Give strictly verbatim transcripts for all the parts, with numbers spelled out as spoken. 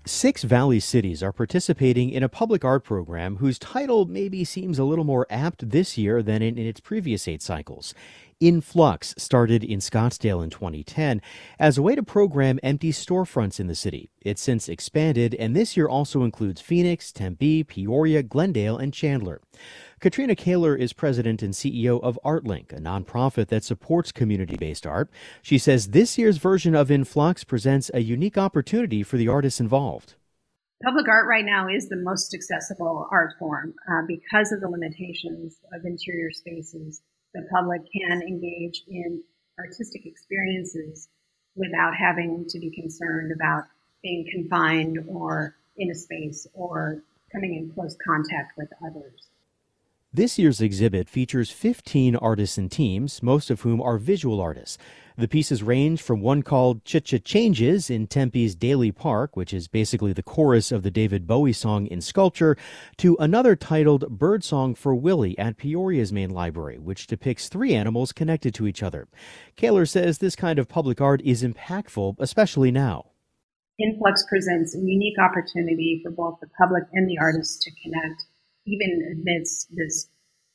Six Valley cities are participating in a public art program whose title maybe seems a little more apt this year than in, in its previous eight cycles. Influx started in Scottsdale in twenty ten as a way to program empty storefronts in the city. It's since expanded, and this year also includes Phoenix, Tempe, Peoria, Glendale, and Chandler. Katrina Kaler is president and C E O of ArtLink, a nonprofit that supports community-based art. She says this year's version of Influx presents a unique opportunity for the artists involved. Public art right now is the most accessible art form uh, because of the limitations of interior spaces. The public can engage in artistic experiences without having to be concerned about being confined or in a space or coming in close contact with others. This year's exhibit features fifteen artists and teams, most of whom are visual artists. The pieces range from one called Ch-Ch-Changes in Tempe's Daly Park, which is basically the chorus of the David Bowie song in sculpture, to another titled Birdsong for Willie at Peoria's main library, which depicts three animals connected to each other. Kaler says this kind of public art is impactful, especially now. Influx presents a unique opportunity for both the public and the artists to connect, even amidst this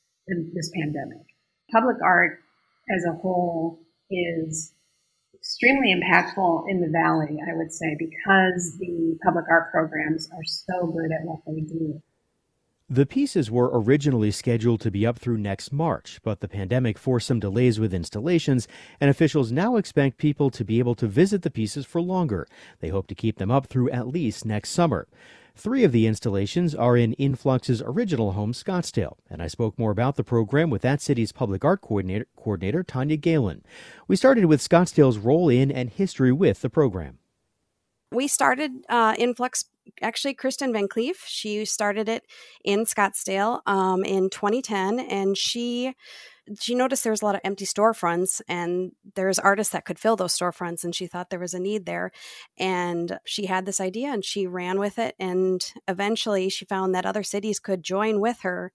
this pandemic. Public art as a whole is extremely impactful in the Valley, I would say, because the public art programs are so good at what they do. The pieces were originally scheduled to be up through next March, but the pandemic forced some delays with installations, and officials now expect people to be able to visit the pieces for longer. They hope to keep them up through at least next summer. Three of the installations are in Influx's original home, Scottsdale, and I spoke more about the program with that city's public art coordinator, coordinator Tanya Galen. We started with Scottsdale's role in and history with the program. We started uh, Influx, actually, Kristen Van Cleef. She started it in Scottsdale um, in twenty ten, and she she noticed there was a lot of empty storefronts, and there's artists that could fill those storefronts, and she thought there was a need there. And she had this idea, and she ran with it, and eventually she found that other cities could join with her.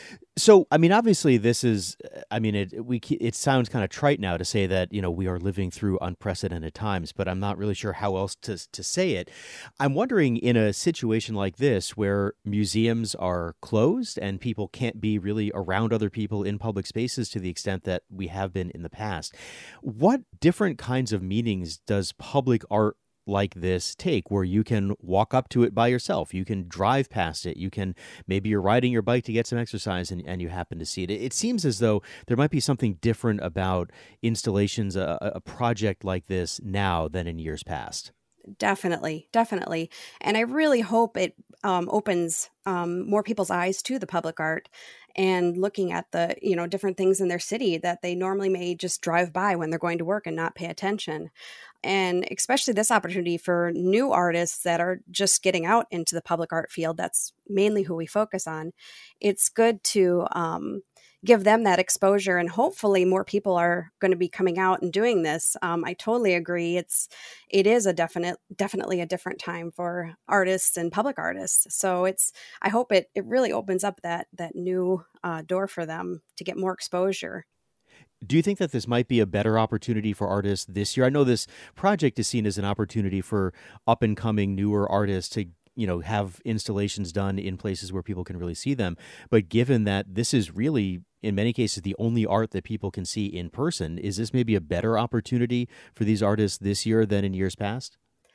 So, I mean, obviously, this is, I mean, it we it sounds kind of trite now to say that, you know, we are living through unprecedented times, but I'm not really sure how else to to say it. I'm wondering, in a situation like this where museums are closed and people can't be really around other people in public spaces to the extent that we have been in the past, what different kinds of meanings does public art like this take, where you can walk up to it by yourself, you can drive past it, you can, maybe you're riding your bike to get some exercise and, and you happen to see it. It seems as though there might be something different about installations, a, a project like this now than in years past. Definitely, definitely. And I really hope it um, opens um, more people's eyes to the public art and looking at the, you know, different things in their city that they normally may just drive by when they're going to work and not pay attention. And especially this opportunity for new artists that are just getting out into the public art field. That's mainly who we focus on. It's good to um, give them that exposure, and hopefully more people are going to be coming out and doing this. Um, I totally agree. It's it is a definite, definitely a different time for artists and public artists. So it's I hope it it really opens up that that new uh, door for them to get more exposure. Do you think that this might be a better opportunity for artists this year? I know this project is seen as an opportunity for up and coming newer artists to, you know, have installations done in places where people can really see them. But given that this is really, in many cases, the only art that people can see in person, is this maybe a better opportunity for these artists this year than in years past?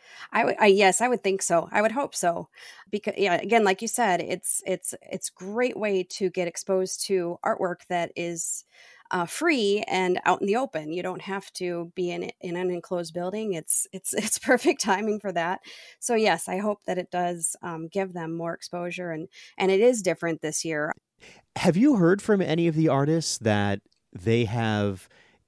I would, I, yes, I would think so. I would hope so, because yeah, again, like you said, it's it's it's great way to get exposed to artwork that is uh, free and out in the open. You don't have to be in in an enclosed building. It's it's it's perfect timing for that. So yes, I hope that it does um, give them more exposure, and and it is different this year. Have you heard from any of the artists that they have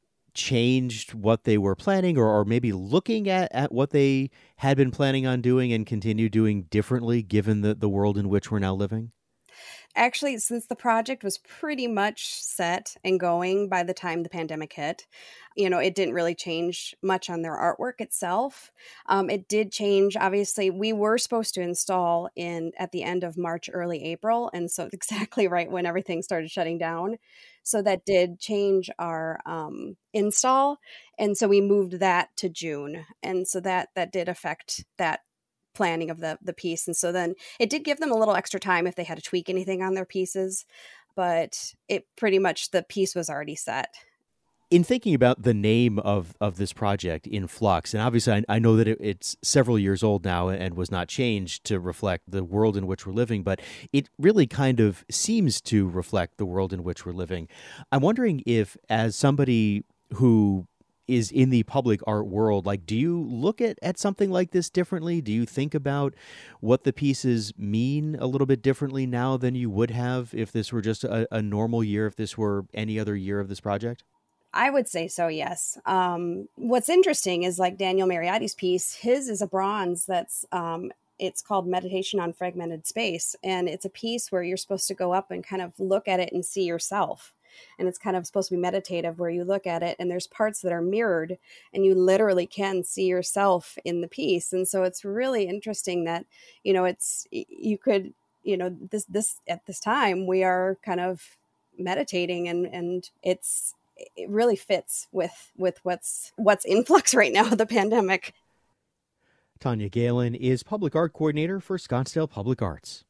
changed what they were planning, or, or maybe looking at, at what they had been planning on doing and continue doing differently given the, the world in which we're now living? Actually, since the project was pretty much set and going by the time the pandemic hit, you know, it didn't really change much on their artwork itself. Um, it did change. Obviously, we were supposed to install in at the end of March, early April, and so exactly right when everything started shutting down. So that did change our um, install, and so we moved that to June, and so that that did affect that planning of the the piece. And so then it did give them a little extra time if they had to tweak anything on their pieces, but it pretty much, the piece was already set. In thinking about the name of, of this project, In Flux, and obviously I, I know that it, it's several years old now and was not changed to reflect the world in which we're living, but it really kind of seems to reflect the world in which we're living. I'm wondering if, as somebody who is in the public art world, like, do you look at, at something like this differently? Do you think about what the pieces mean a little bit differently now than you would have if this were just a, a normal year, if this were any other year of this project? I would say so, yes. Um, what's interesting is, like Daniel Mariotti's piece, his is a bronze that's, um, it's called Meditation on Fragmented Space. And it's a piece where you're supposed to go up and kind of look at it and see yourself. And it's kind of supposed to be meditative, where you look at it and there's parts that are mirrored and you literally can see yourself in the piece. And so it's really interesting that, you know, it's, you could, you know, this, this, at this time, we are kind of meditating, and, and it's, it really fits with with what's what's in flux right now, the pandemic. Tanya Galen is public art coordinator for Scottsdale Public Arts.